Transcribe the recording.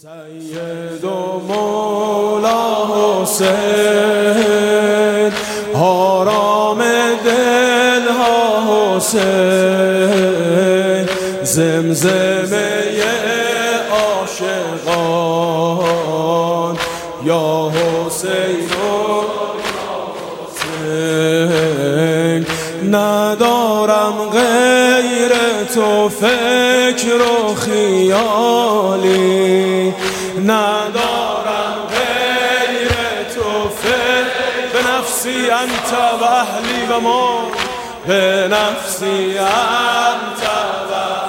سید و مولا حسین، آرام دلها حسین، زمزمه عاشقان یا حسین و حسین. ندارم غیر تو فکر و خیالی، ندارم غیر تو فکر، به نفسی انت و اهلی و ما، به نفسی انت و